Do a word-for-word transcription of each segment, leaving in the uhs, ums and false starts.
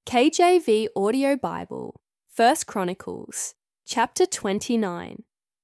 K J V Audio Bible, First Chronicles, chapter twenty-nine.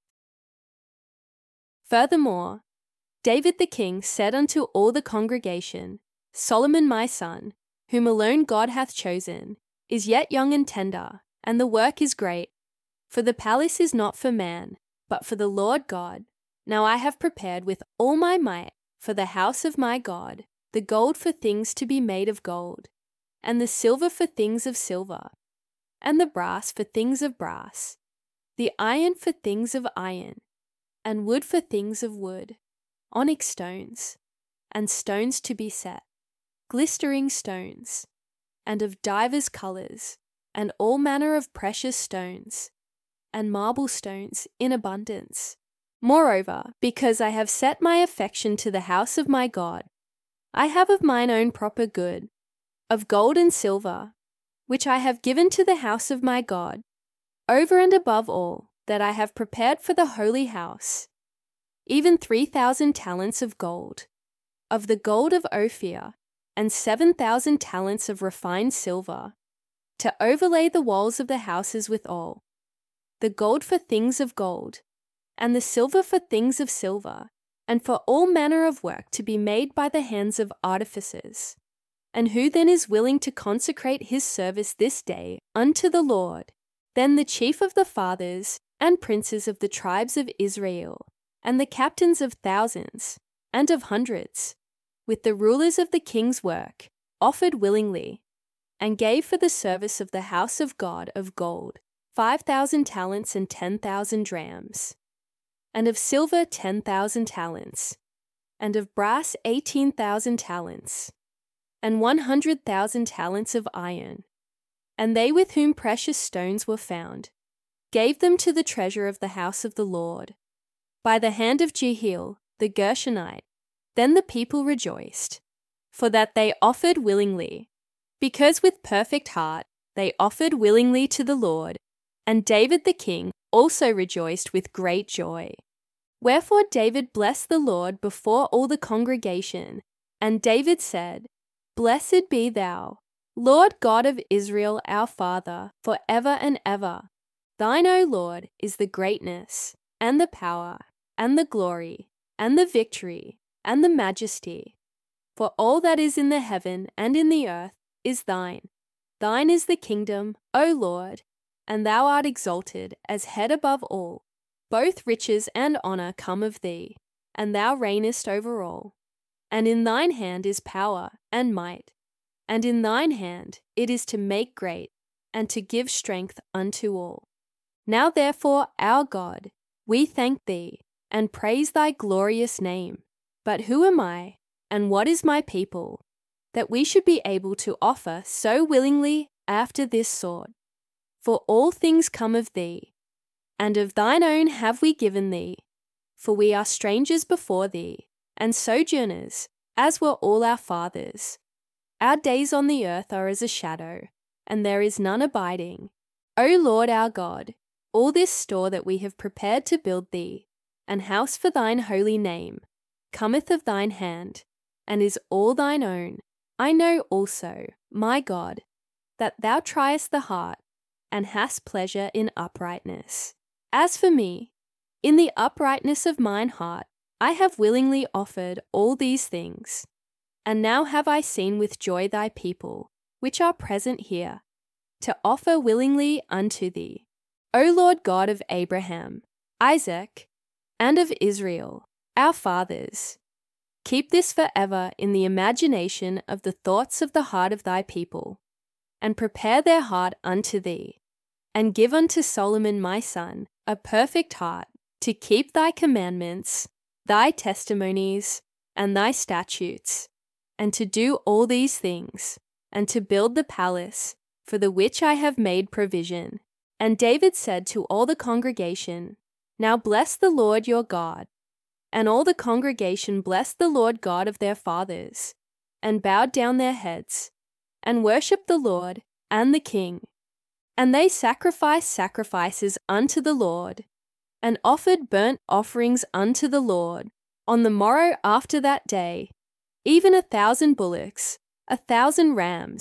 Furthermore, David the king said unto all the congregation, Solomon my son, whom alone God hath chosen, is yet young and tender, and the work is great. For the palace is not for man, but for the Lord God. Now I have prepared with all my might for the house of my God, the gold for things to be made of gold, and the silver for things of silver, and the brass for things of brass, the iron for things of iron, and wood for things of wood, onyx stones, and stones to be set, glistering stones, and of divers colours, and all manner of precious stones, and marble stones in abundance. Moreover, because I have set my affection to the house of my God, I have of mine own proper good, of gold and silver, which I have given to the house of my God, over and above all that I have prepared for the holy house, even three thousand talents of gold, of the gold of Ophir, and seven thousand talents of refined silver, to overlay the walls of the houses withal, the gold for things of gold, and the silver for things of silver, and for all manner of work to be made by the hands of artificers. And who then is willing to consecrate his service this day unto the Lord? Then the chief of the fathers, and princes of the tribes of Israel, and the captains of thousands, and of hundreds, with the rulers of the king's work, offered willingly, and gave for the service of the house of God of gold five thousand talents and ten thousand drams, and of silver ten thousand talents, and of brass eighteen thousand talents, and one hundred thousand talents of iron. And they with whom precious stones were found gave them to the treasure of the house of the Lord, by the hand of Jehiel the Gershonite. Then the people rejoiced, for that they offered willingly, because with perfect heart they offered willingly to the Lord, and David the king also rejoiced with great joy. Wherefore David blessed the Lord before all the congregation, and David said, Blessed be thou, Lord God of Israel our Father, for ever and ever. Thine, O Lord, is the greatness, and the power, and the glory, and the victory, and the majesty. For all that is in the heaven and in the earth is thine. Thine is the kingdom, O Lord, and thou art exalted as head above all. Both riches and honour come of thee, and thou reignest over all. And in thine hand is power and might, and in thine hand it is to make great, and to give strength unto all. Now therefore, our God, we thank thee, and praise thy glorious name. But who am I, and what is my people, that we should be able to offer so willingly after this sort? For all things come of thee, and of thine own have we given thee, for we are strangers before thee, and sojourners, as were all our fathers. Our days on the earth are as a shadow, and there is none abiding. O Lord our God, all this store that we have prepared to build thee, an house for thine holy name, cometh of thine hand, and is all thine own. I know also, my God, that thou triest the heart, and hast pleasure in uprightness. As for me, in the uprightness of mine heart, I have willingly offered all these things. And now have I seen with joy thy people, which are present here, to offer willingly unto thee, O Lord God of Abraham, Isaac, and of Israel, our fathers. Keep this forever in the imagination of the thoughts of the heart of thy people, and prepare their heart unto thee, and give unto Solomon my son a perfect heart, to keep thy commandments, thy testimonies, and thy statutes, and to do all these things, and to build the palace, for the which I have made provision. And David said to all the congregation, Now bless the Lord your God. And all the congregation blessed the Lord God of their fathers, and bowed down their heads, and worshipped the Lord and the king. And they sacrificed sacrifices unto the Lord, and offered burnt offerings unto the Lord on the morrow after that day, even a thousand bullocks, a thousand rams,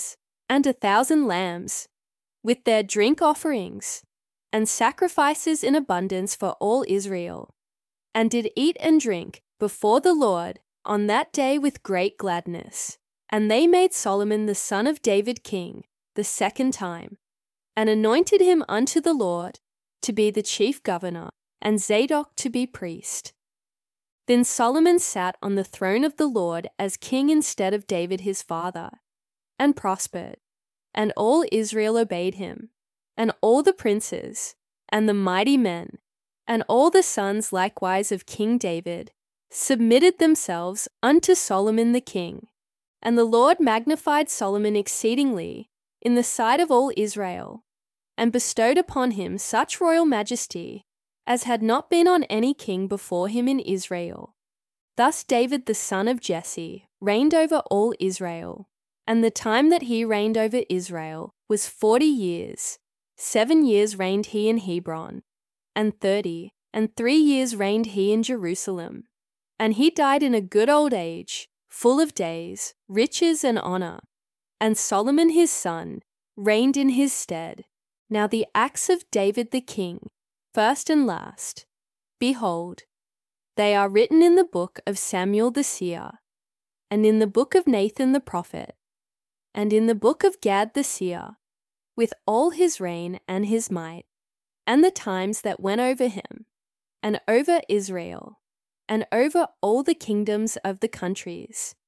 and a thousand lambs, with their drink offerings, and sacrifices in abundance for all Israel, and did eat and drink before the Lord on that day with great gladness. And they made Solomon the son of David king the second time, and anointed him unto the Lord to be the chief governor, and Zadok to be priest. Then Solomon sat on the throne of the Lord as king instead of David his father, and prospered, and all Israel obeyed him, and all the princes, and the mighty men, and all the sons likewise of King David, submitted themselves unto Solomon the king. And the Lord magnified Solomon exceedingly in the sight of all Israel, and bestowed upon him such royal majesty as had not been on any king before him in Israel. Thus David the son of Jesse reigned over all Israel, and the time that he reigned over Israel was forty years. Seven years reigned he in Hebron, and thirty, and three years reigned he in Jerusalem. And he died in a good old age, full of days, riches, and honor. And Solomon his son reigned in his stead. Now the acts of David the king, first and last, behold, they are written in the book of Samuel the seer, and in the book of Nathan the prophet, and in the book of Gad the seer, with all his reign and his might, and the times that went over him, and over Israel, and over all the kingdoms of the countries,